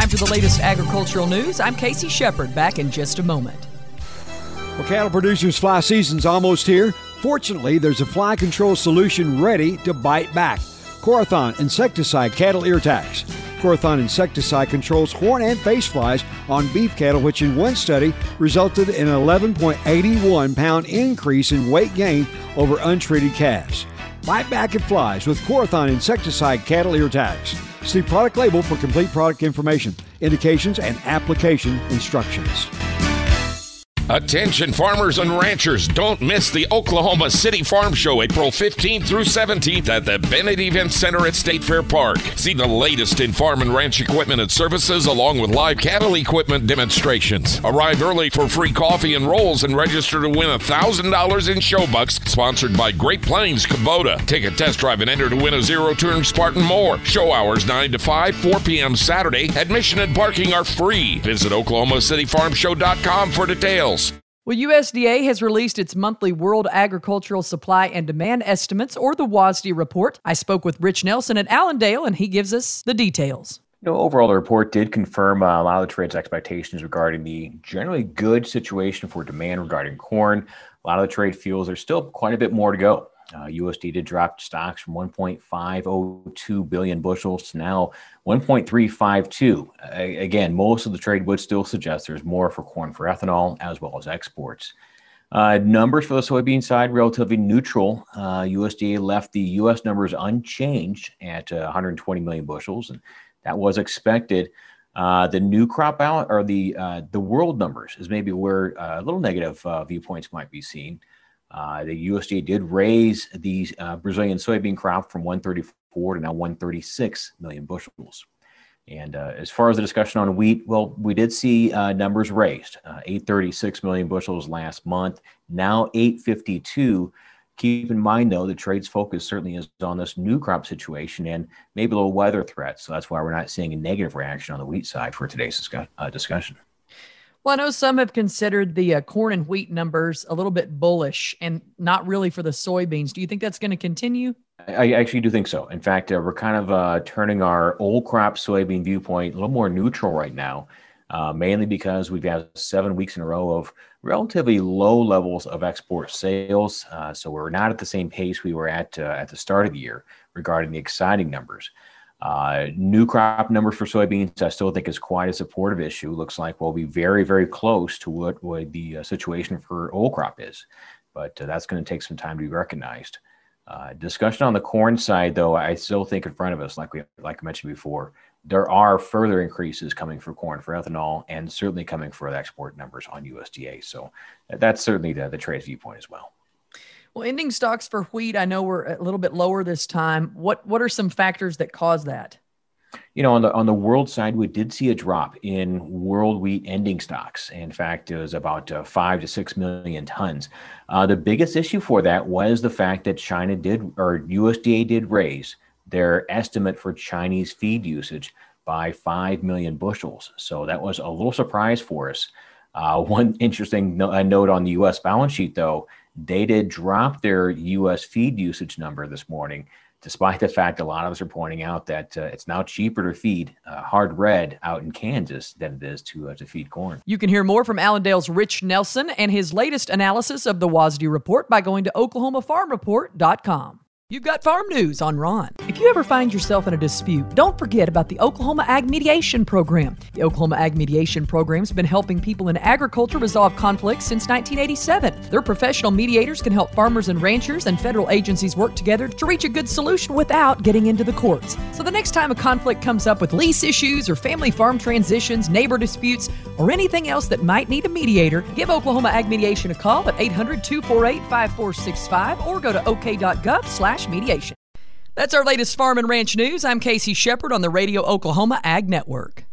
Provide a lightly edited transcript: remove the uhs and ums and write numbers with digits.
to the latest agricultural news. I'm Casey Shepard, back in just a moment. Well, cattle producers' fly season's almost here. Fortunately, there's a fly control solution ready to bite back. Corathon Insecticide Cattle Ear Tax. Corathon Insecticide controls horn and face flies on beef cattle, which in one study resulted in an 11.81-pound increase in weight gain over untreated calves. Bite back at flies with Corathon Insecticide Cattle Ear Tax. See product label for complete product information, indications, and application instructions. Attention farmers and ranchers, don't miss the Oklahoma City Farm Show April 15th through 17th at the Bennett Event Center at State Fair Park. See the latest in farm and ranch equipment and services along with live cattle equipment demonstrations. Arrive early for free coffee and rolls and register to win $1,000 in show bucks, sponsored by Great Plains Kubota. Take a test drive and enter to win a zero-turn Spartan mower. Show hours 9 to 5, 4 p.m. Saturday. Admission and parking are free. Visit OklahomaCityFarmShow.com for details. Well, USDA has released its monthly World Agricultural Supply and Demand Estimates, or the WASDE report. I spoke with Rich Nelson at Allendale, and he gives us the details. Overall, the report did confirm a lot of the trade's expectations regarding the generally good situation for demand regarding corn. A lot of the trade feels there's still quite a bit more to go. USDA did drop stocks from 1.502 billion bushels to now 1.352. Again, most of the trade would still suggest there's more for corn for ethanol as well as exports. Numbers for the soybean side, relatively neutral. USDA left the U.S. numbers unchanged at 120 million bushels, and that was expected. The new crop balance, or the world numbers, is maybe where a little negative viewpoints might be seen. The USDA did raise the Brazilian soybean crop from 134 to now 136 million bushels. And as far as the discussion on wheat, well, we did see numbers raised. 836 million bushels last month, now 852. Keep in mind, though, the trade's focus certainly is on this new crop situation and maybe a little weather threat. So that's why we're not seeing a negative reaction on the wheat side for today's discussion. Well, I know some have considered the corn and wheat numbers a little bit bullish and not really for the soybeans. Do you think that's going to continue? I actually do think so. In fact, we're kind of turning our old crop soybean viewpoint a little more neutral right now, mainly because we've had 7 weeks in a row of relatively low levels of export sales. So we're not at the same pace we were at the start of the year regarding the exciting numbers. New crop numbers for soybeans, I still think is quite a supportive issue. Looks like we'll be very, very close to what the situation for old crop is, but that's going to take some time to be recognized. Discussion on the corn side, though, I still think in front of us, like I mentioned before, there are further increases coming for corn for ethanol and certainly coming for the export numbers on USDA. So that's certainly the trade's viewpoint as well. Well, ending stocks for wheat, I know we're a little bit lower this time. What are some factors that cause that? On the world side, we did see a drop in world wheat ending stocks. In fact, it was about 5 to 6 million tons. The biggest issue for that was the fact that USDA did raise their estimate for Chinese feed usage by 5 million bushels. So that was a little surprise for us. One interesting note on the U.S. balance sheet, though, they did drop their U.S. feed usage number this morning, despite the fact a lot of us are pointing out that it's now cheaper to feed hard red out in Kansas than it is to feed corn. You can hear more from Allendale's Rich Nelson and his latest analysis of the WASDE report by going to OklahomaFarmReport.com. You've got farm news on Ron. If you ever find yourself in a dispute, don't forget about the Oklahoma Ag Mediation Program. The Oklahoma Ag Mediation Program has been helping people in agriculture resolve conflicts since 1987. Their professional mediators can help farmers and ranchers and federal agencies work together to reach a good solution without getting into the courts. So the next time a conflict comes up with lease issues or family farm transitions, neighbor disputes, or anything else that might need a mediator, give Oklahoma Ag Mediation a call at 800-248-5465 or go to ok.gov/mediation. That's our latest farm and ranch news. I'm Casey Shepard on the Radio Oklahoma Ag Network.